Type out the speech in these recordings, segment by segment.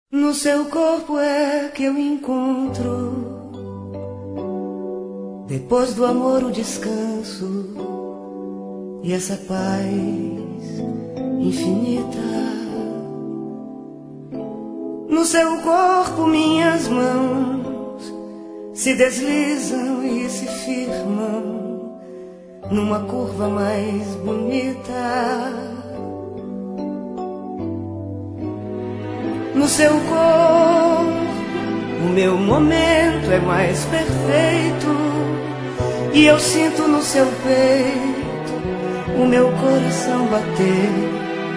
No seu corpo é que eu encontro, depois do amor, o descanso e essa paz infinita. No seu corpo minhas mãos se deslizam e se firmam numa curva mais bonita. No seu corpo o meu momento é mais perfeito, e eu sinto no seu peito o meu coração bater.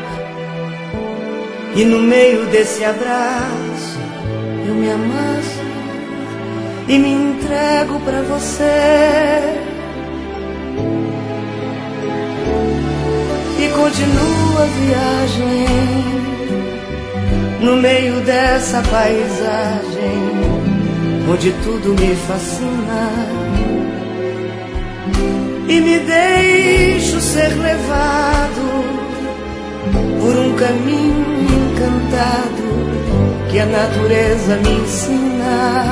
E no meio desse abraço eu me amasso e me entrego pra você. E continua a viagem no meio dessa paisagem onde tudo me fascina, e me deixo ser levado por um caminho encantado que a natureza me ensina.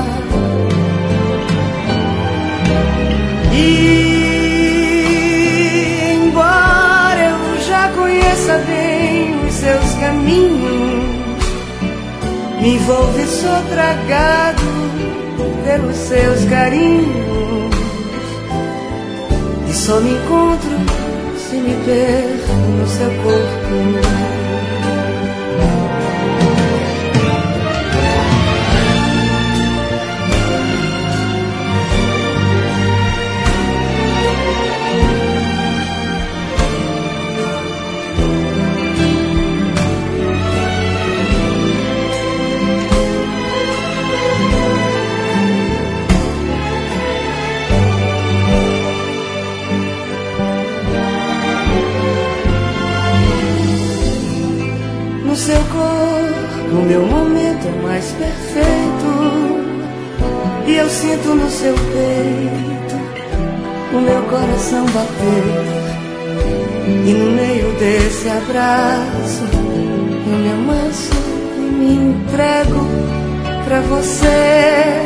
E embora eu já conheça bem os seus caminhos, me envolvo e sou tragado pelos seus carinhos, e só me encontro se me perco no seu corpo. No seu corpo o meu momento é mais perfeito, e eu sinto no seu peito o meu coração bater. E no meio desse abraço eu me amasso e me entrego pra você.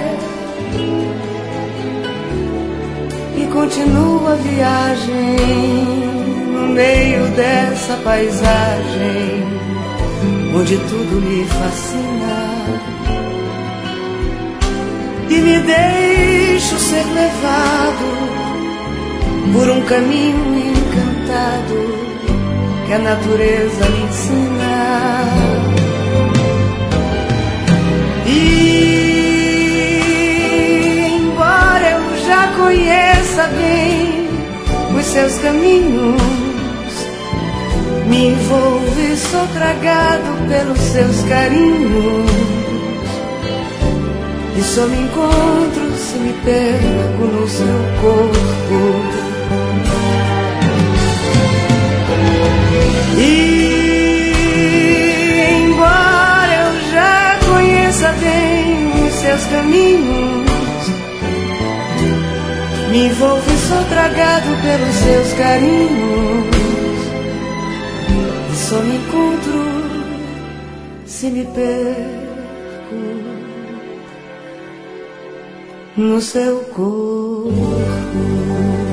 E continua a viagem no meio dessa paisagem onde tudo me fascina, e me deixo ser levado por um caminho encantado que a natureza me ensina. E embora eu já conheça bem os seus caminhos, me envolvo e sou tragado pelos seus carinhos, e só me encontro se me perco no seu corpo. E embora eu já conheça bem os seus caminhos, me envolvo e sou tragado pelos seus carinhos, só me encontro se me perco no seu corpo.